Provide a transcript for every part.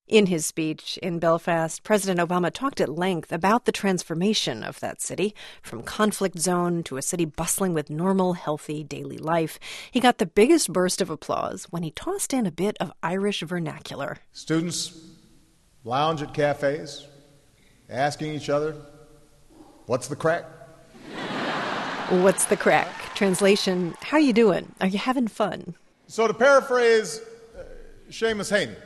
In his speech in Belfast, President Obama talked at length about the transformation of that city, from conflict zone to a city bustling with normal, healthy daily life. He got the biggest burst of applause when he tossed in a bit of Irish vernacular. Students lounge at cafes, asking each other, "What's the crack?" What's the crack? Translation, how you doing? Are you having fun? So to paraphrase Seamus Heaney,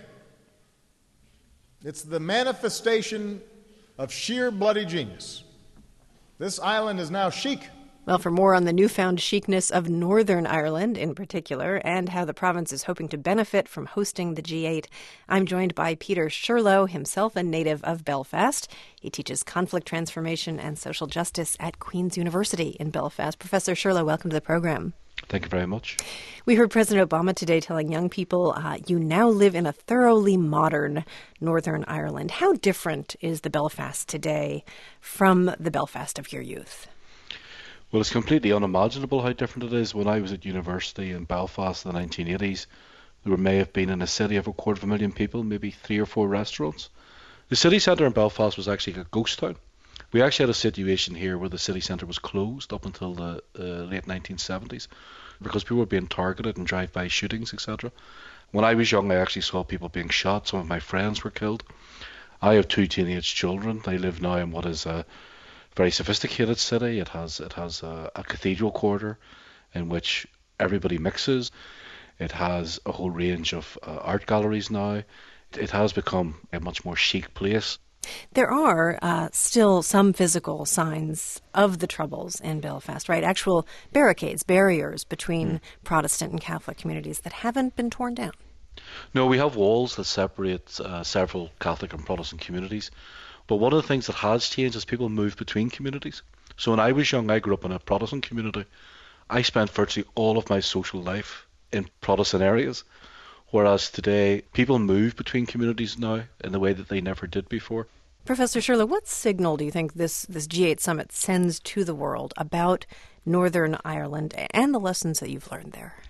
it's the manifestation of sheer bloody genius. This island is now chic. Well, for more on the newfound chicness of Northern Ireland in particular, and how the province is hoping to benefit from hosting the G8, I'm joined by Peter Shurlow, himself a native of Belfast. He teaches conflict transformation and social justice at Queen's University in Belfast. Professor Shurlow, welcome to the program. Thank you very much. We heard President Obama today telling young people, you now live in a thoroughly modern Northern Ireland. How different is the Belfast today from the Belfast of your youth? Well, it's completely unimaginable how different it is. When I was at university in Belfast in the 1980s, there may have been in a city of 250,000 people, maybe 3 or 4 restaurants. The city centre in Belfast was actually a ghost town. We actually had a situation here where the city centre was closed up until the late 1970s because people were being targeted and drive-by shootings, etc. When I was young, I actually saw people being shot. Some of my friends were killed. I have 2 teenage children. They live now in what is a very sophisticated city. It has a cathedral quarter in which everybody mixes. It has a whole range of art galleries now. It has become a much more chic place. There are still some physical signs of the Troubles in Belfast, right? Actual barricades, barriers between Protestant and Catholic communities that haven't been torn down. No, we have walls that separate several Catholic and Protestant communities. But one of the things that has changed is people move between communities. So when I was young, I grew up in a Protestant community. I spent virtually all of my social life in Protestant areas. Whereas today, people move between communities now in the way that they never did before. Professor Shurlow, what signal do you think this G8 summit sends to the world about Northern Ireland and the lessons that you've learned there?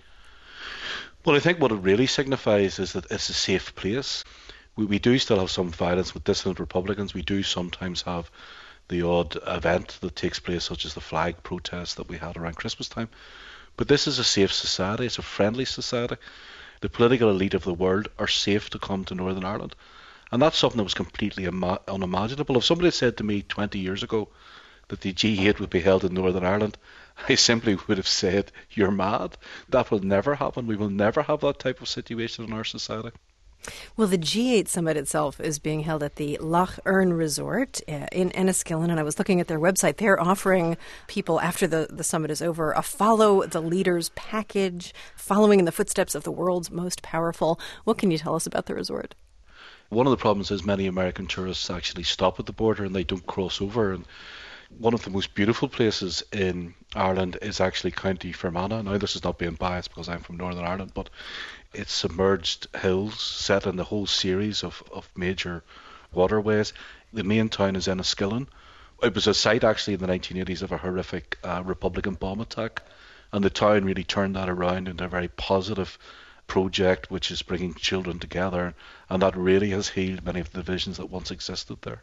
Well, I think what it really signifies is that it's a safe place. We do still have some violence with dissident Republicans. We do sometimes have the odd event that takes place, such as the flag protest that we had around Christmas time. But this is a safe society. It's a friendly society. The political elite of the world are safe to come to Northern Ireland. And that's something that was completely unimaginable. If somebody had said to me 20 years ago that the G8 would be held in Northern Ireland, I simply would have said, you're mad. That will never happen. We will never have that type of situation in our society. Well, the G8 summit itself is being held at the Lough Erne Resort in Enniskillen, and I was looking at their website. They're offering people, after the summit is over, a Follow the Leaders package, following in the footsteps of the world's most powerful. What can you tell us about the resort? One of the problems is many American tourists actually stop at the border and they don't cross over. And one of the most beautiful places in Ireland is actually County Fermanagh. Now, this is not being biased because I'm from Northern Ireland, but it's submerged hills set in the whole series of major waterways. The main town is Enniskillen. It was a site actually in the 1980s of a horrific Republican bomb attack, and the town really turned that around into a very positive project which is bringing children together, and that really has healed many of the divisions that once existed there.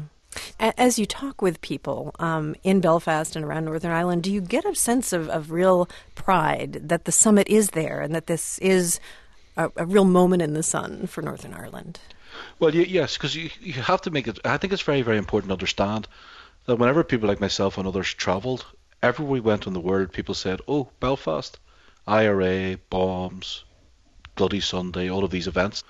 As you talk with people in Belfast and around Northern Ireland, do you get a sense of real pride that the summit is there and that this is a real moment in the sun for Northern Ireland? Well, yes, because you have to make it. I think it's very, very important to understand that whenever people like myself and others travelled, everywhere we went in the world, people said, oh, Belfast, IRA, bombs, Bloody Sunday, all of these events.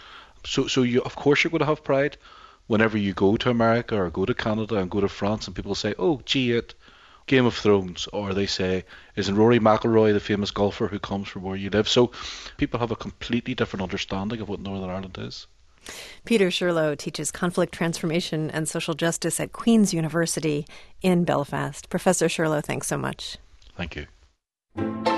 So you, of course you're going to have pride whenever you go to America or go to Canada and go to France and people say, oh, G8, Game of Thrones, or they say, isn't Rory McIlroy the famous golfer who comes from where you live? So people have a completely different understanding of what Northern Ireland is. Peter Shurlow teaches conflict transformation and social justice at Queen's University in Belfast. Professor Shurlow, thanks so much. Thank you.